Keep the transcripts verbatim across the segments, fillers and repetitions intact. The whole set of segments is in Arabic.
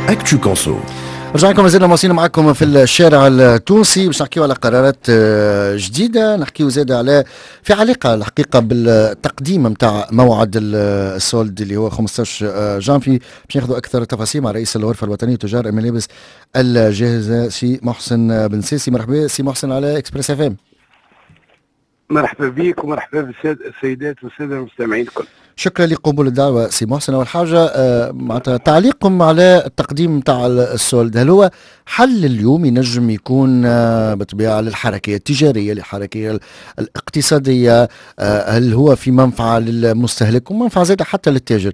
أكتو كونسو. رجعنا لكم مازلنا مواصلين معكم في الشارع التونسي باش نحكيو على قرارات جديده، نحكيو زاده على في علاقه الحقيقه بالتقديم نتاع موعد السولد اللي هو خمسطاش جانفي. باش ناخذوا اكثر تفاصيل مع رئيس الغرفه الوطنيه لتجار الملابس الجاهزه سي محسن بن ساسي. مرحبا سي محسن على اكسبريس اف ام. مرحبا بك ومرحبا بالسيدات والساده المستمعين الكل. شكرا لقبول الدعوة سي محسن. أول حاجة آه معناتها تعليقكم على التقديم نتاع السولد، هل هو حل اليوم ينجم يكون آه بالطبيعة للحركية التجارية للحركية الاقتصادية؟ آه هل هو في منفعة للمستهلك ومنفعة زادة حتى للتاجر؟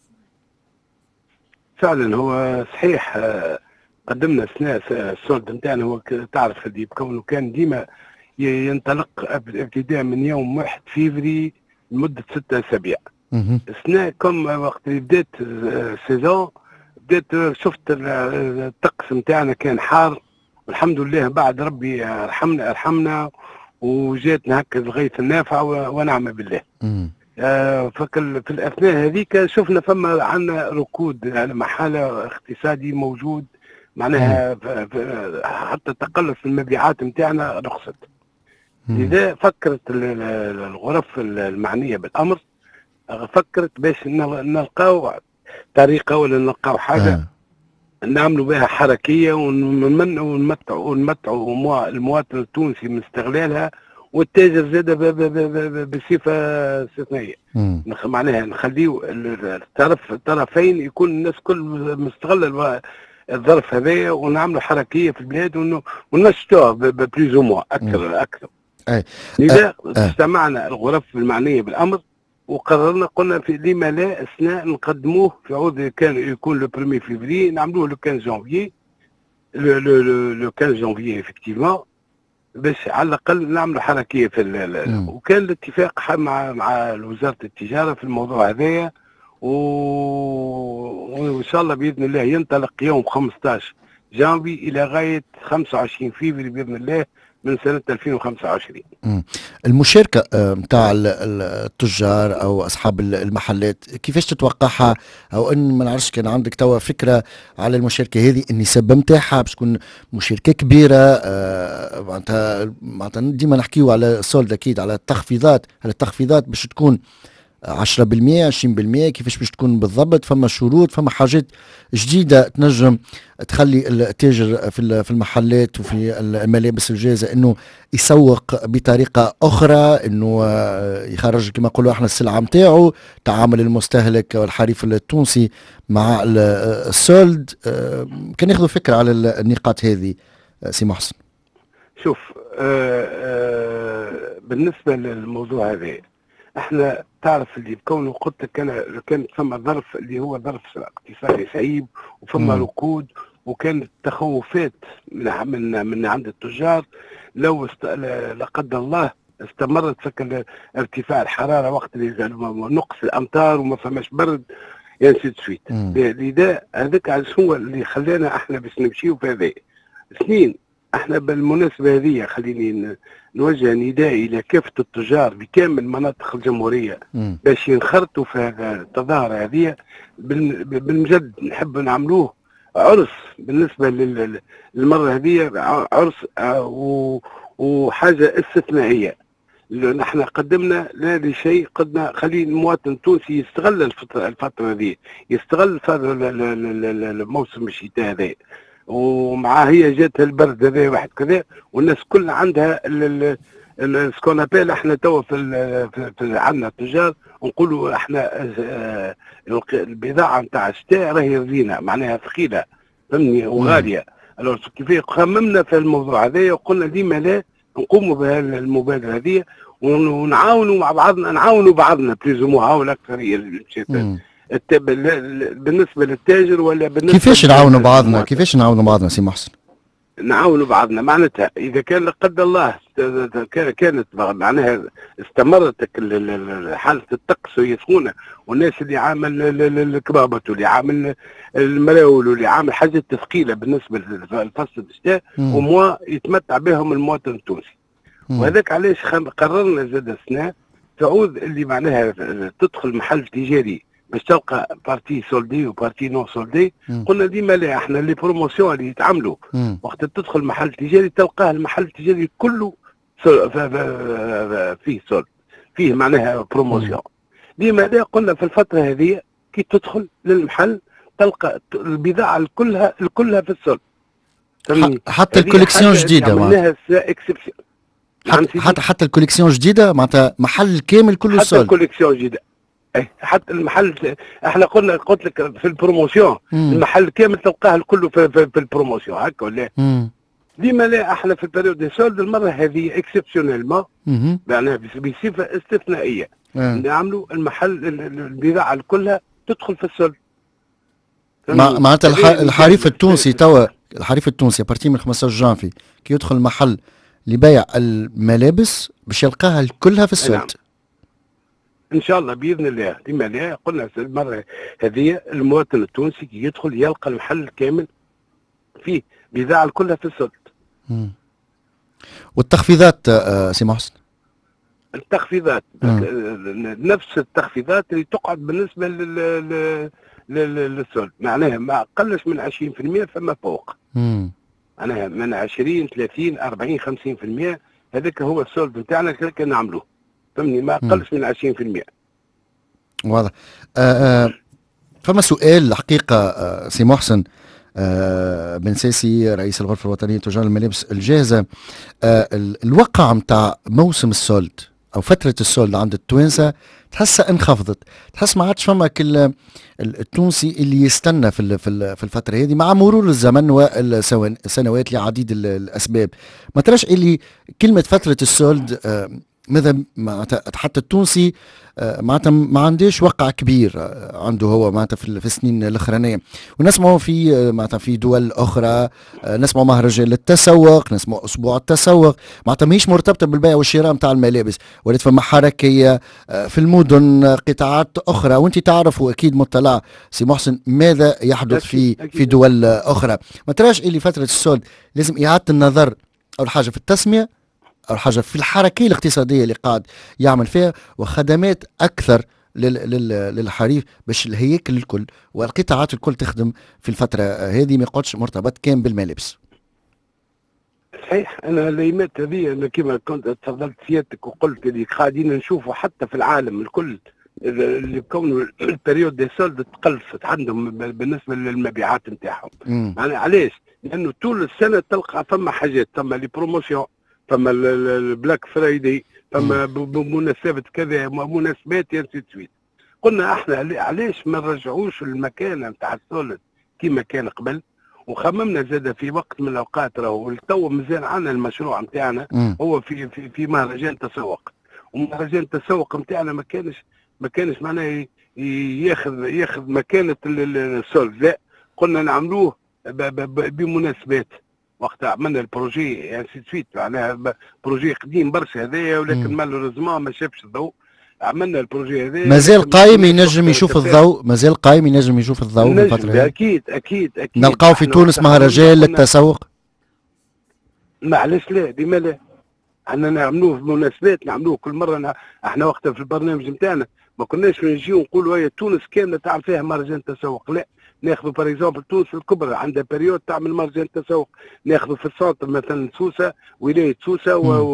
فعلا هو صحيح. آه قدمنا اثناء السولد نتاعنا، هو تعرف اللي بكونه كان ديما ينطلق ابتداء من يوم واحد فيفري لمدة ستة أسابيع. اثناء كم وقت اللي بدات السيزون بدات شفت الطقس نتاعنا كان حار، والحمد لله بعد ربي رحمنا رحمنا وجاتنا هكا الغيث النافع ونعم بالله. آه فكل في الاثناء هذيك شفنا فما عندنا ركود على محاله اقتصادي موجود، معناها حتى تقلص المبيعات نتاعنا رخصت. لذا فكرت الغرف المعنيه بالامر، فكرت باش نلقاو طريقه ولا نلقاو حاجه آه. نعملوا بها حركيه ونمتعوا ونمتعوا المواطن التونسي من استغلالها، والتاجر زاد بصفه استثنائيه. معناها نخليو الطرف الطرفين يكون الناس كل مستغله الظرف هذايا، ونعملوا حركيه في البلاد وننشطوها ببليزو موا اكثر اكثر. لذا استمعنا الغرف المعنيه بالامر وقررنا، قلنا في لما لا اثناء نقدموه في عوض كان يكون لو بريمي فيفري نعملوه لو خمسة جانفيي لو لو لو خمسة جانفيي افكتيفمون، باش على الاقل نعملوا حركيه في وكان الاتفاق مع مع وزاره التجاره في الموضوع هذايا، وان شاء الله باذن الله ينطلق يوم خمسطاش جانفي الى غايه خمسة وعشرين فيفري باذن الله من سنة ألفين وخمسة وعشرين. المشاركة نتاع التجار أو أصحاب المحلات كيفاش تتوقعها؟ أو أن ما نعرفش كان عندك توا فكرة على المشاركة هذه، النسب نتاعها باش تكون مشاركة كبيرة؟ معناتها معناتها ديما نحكيو على السولد أكيد على التخفيضات، هل التخفيضات باش تكون عشرة بالمئة عشرين بالمئة كيفاش باش تكون بالضبط؟ فما شروط، فما حاجات جديدة تنجم تخلي التاجر في في المحلات وفي الملابس الجاهزة انه يسوق بطريقة اخرى، انه يخرج كما نقولوا احنا السلعة نتاعو، تعامل المستهلك والحريف التونسي مع السولد. كان ياخذوا فكرة على النقاط هذه سي محسن. شوف آه آه بالنسبة للموضوع هذا، احنا تعرف اللي بكونه قلت لك انا كان ثم ظرف اللي هو ظرف اقتصادي صعيب وفما ركود، وكانت تخوفات من من من عند التجار لو است... لا قدر الله استمرت فك ارتفاع الحراره وقت اللي نقص الامطار وما فماش برد ينسيت سويت. لذا هذاك هو اللي خلانا احنا باش نمشيو في هذا سنين. احنا بالمناسبه هذه خليني نوجه نداء الى كافه التجار بكامل مناطق الجمهوريه باش ينخرطوا في هذا التظاهره هذه. بالمجد نحب نعملوه عرس بالنسبه للمره هذه، عرس وحاجه استثنائيه. نحن قدمنا هذا الشيء، قدنا خلي المواطن التونسي يستغل الفتره هذه، يستغل الموسم الشتاء هذا، ومعاه هي جات البرد هذا واحد كذا، والناس كل عندها سكون ابيل. احنا توا في, في عندنا التجار نقولوا احنا البضاعه نتاع الشتاء راهي رزينه، معناها ثقيله فهمني وغاليه. الوغ كيف خممنا في الموضوع هذا وقلنا ديما لا نقوموا بهالمبادره هذه ونعاونوا مع بعضنا، نعاونوا بعضنا بليزومو هاو الاكثريه بالنسبه للتاجر ولا بالنسبه كيفاش نعاونوا بعضنا؟ كيفاش نعاونوا بعضنا سي محسن؟ نعاونوا بعضنا معناتها اذا كان لا قدر الله كانت معناها استمرت حاله الطقس وهي سخونه، والناس اللي عامل الكبابط واللي عامل المراول واللي عامل حاجات ثقيله بالنسبه لفصل الشتاء وموا يتمتع بهم المواطن التونسي. وهذاك علاش قررنا زاد السنه تعود اللي معناها تدخل محل تجاري باش تلقى بارتي سولدي وبارتي نون سولدي. قلنا ديما لا، احنا لي بروموسيون اللي يتعملوا وقت تدخل محل تجاري تلقاه المحل التجاري كله فيه سولد، فيه معناها بروموسيون. ديما لا، قلنا في الفتره هذه كي تدخل للمحل تلقى البضاعه كلها كلها في السولد. حتى الكوليكسيون جديده معناها اكسبسيون. حتى حتى, حتى الكوليكسيون جديده معناتها محل كامل كله حتى سولد. حتى الكوليكسيون جديده اي حتى المحل. احنا قلنا قلت لك في البروموسيون المحل كامل تلقاه كله في, في, في البروموسيون هكا ولا؟ ديما لا، احنا في البريود دي سولد المره هذه اكسبسيونيلمون معناها بصفه استثنائيه نعملوا المحل البضاعه كلها تدخل في السولد. معناتها الحريف التونسي توا الحريف التونسي بارتي من خمسة عشر جانفي كي يدخل المحل لبيع الملابس باش يلقاها كلها في السولد. نعم. ان شاء الله باذن الله. ديما لا، قلنا المره هذه المواطن التونسي كي يدخل يلقى المحل كامل فيه بضاعه كلها في السولد. والتخفيضات آه سي محسن؟ التخفيضات نفس التخفيضات اللي تقعد بالنسبه لل للسولد، معناها ما اقلش من عشرين بالمئة فما فوق. امم معناها من عشرين ثلاثين أربعين خمسين بالمئة هذاك هو السولد نتاعنا كي نعملوه، فهمني؟ ما اقلش من عشرين بالمئة. واضح. آه آه فما سؤال الحقيقه آه سي محسن آه بن ساسي رئيس الغرفه الوطنيه لتجار الملابس الجاهزه. آه الوقع نتاع موسم السولد او فتره السولد عند التوانسه تحسها انخفضت، تحس ما عادش فما كل التونسي اللي يستنى في في الفتره هذه مع مرور الزمن والسنوات لعديد الاسباب. ما تراش اللي كلمه فتره السولد آه ماذا معناتها حتى التونسي معناتها ما عنديش وقع كبير عنده هو معناتها في السنين الاخرانيه، ونسمعوا في معناتها في دول اخرى نسمعوا مهرجان للتسوق، نسمعوا اسبوع التسوق، معناتها ماهيش مرتبطه بالبيع والشراء نتاع الملابس، ولات فما حركيه في المدن قطاعات اخرى، وانت تعرف واكيد مطلع سي محسن ماذا يحدث في في دول اخرى. ما تراش اللي فتره السولد لازم اعاده النظر اول حاجه في التسميه، أول حاجة في الحركية الاقتصادية اللي قاعد يعمل فيها، وخدمات أكثر للحريف باش الهياكل الكل والقطاعات الكل تخدم في الفترة هذه، ما يقعدش مرتبط كان بالملابس. صحيح. أنا الأيامات هذه أنا كما كنت تفضلت سيادتك وقلت اللي قاعدين نشوفوا حتى في العالم الكل اللي كونوا البريود دي سولد تقلصت عندهم بالنسبة للمبيعات نتاعهم. يعني علاش؟ لأنه طول السنة تلقى فما حاجات، فما لي بروموسيون، فما البلاك فرايدي، فما بمناسبة كذا مناسبات ينسي تسويت. قلنا احنا علاش ما نرجعوش المكانه نتاع السولد كيما كان قبل، وخممنا زاد في وقت من الاوقات راهو تو مازال عندنا المشروع نتاعنا هو في في في مهرجان تسوق، ومهرجان التسوق نتاعنا ما كانش ما كانش معناه ياخذ ياخذ مكانه السولد، لا قلنا نعملوه بمناسبات. وقت عملنا البروجي يعني سيت معناها بروجي قديم برشا هذايا، ولكن مالوريزمون ما شافش الضوء. عملنا البروجي هذايا مازال قايم ينجم يشوف الضوء، مازال قايم ينجم يشوف الضوء في الفتره هذه. اكيد اكيد اكيد نلقاو في تونس مهرجان للتسوق. معلش لا ديما لا، احنا نعملوه في مناسبات، نعملوه كل مره. احنا وقتها في البرنامج نتاعنا ما كناش نجيو نقولوا هي تونس كامله تعمل فيها مهرجان تسوق، لا ناخذوا باغ اكزومبل تونس الكبرى عندها بريود تعمل مهرجان تسوق، ناخذوا في السونتر مثلا سوسه، ولايه سوسه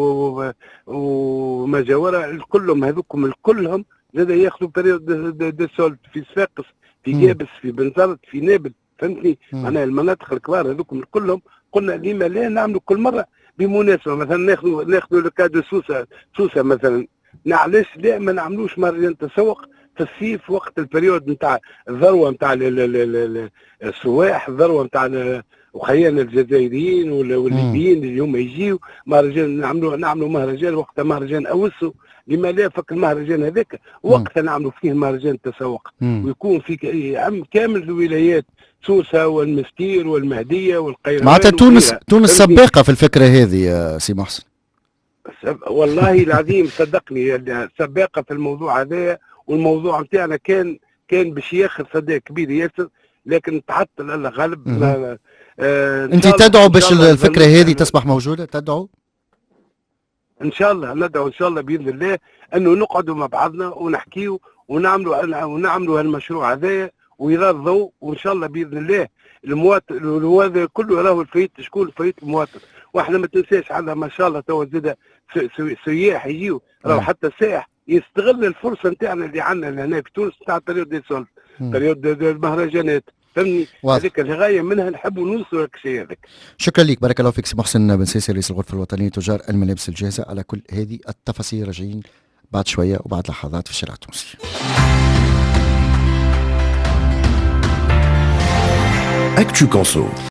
وما جاورها كلهم هذوكم الكلهم زاد ياخذوا بريود دي سولد في صفاقس، في جابس، في بنزرت، في نابل، فهمتني؟ معناها المناطق الكبار هذوكم كلهم قلنا لما لا نعملوا كل مره بمناسبه. مثلا ناخذوا ناخذوا لو سوسه سوسه مثلا، علاش لا ما نعملوش مهرجان تسوق في الصيف وقت البريود نتاع الذروه نتاع السواح، الذروه نتاع وخيالنا الجزائريين والليبيين اللي هم يجيو مهرجان، نعملوا نعملوا مهرجان وقتها مهرجان اوسو. لما لا فك المهرجان هذاك وقتها نعملوا فيه مهرجان تسوق، ويكون في عام كامل الولايات سوسه والمستير والمهديه والقيروان. معناتها تونس تونس سباقه في الفكره هذه يا سي محسن. والله العظيم صدقني سباقه في الموضوع هذا، والموضوع نتاعنا كان كان باش ياخذ صدى كبير ياسر، لكن تعطل الله غالب. آه انت تدعو باش الفكره هذه تصبح موجوده؟ تدعو ان شاء الله، ندعو ان شاء الله باذن الله انه نقعدوا مع بعضنا ونحكيو ونعملوا ونعملوا هالمشروع هذايا ويرضوا، وان شاء الله باذن الله المواطن هذا كله راهو الفايت شكون الفايت المواطن. واحنا ما تنساش عندنا ما شاء الله تو زاد سياح يجيو، راهو حتى السائح يستغل الفرصه نتاعنا اللي عندنا هنا في تونس نتاع بريود دي سولف، بريود المهرجانات، فهمني؟ هذيك الغايه منها نحبوا نوصلوا لك الشيء هذاك. شكرا لك، بارك الله فيك سي محسن بن ساسي رئيس الغرفه الوطنيه لتجار الملابس الجاهزه على كل هذه التفاصيل. راجعين بعد شويه وبعد لحظات في الشارع التونسي. Actu Conso.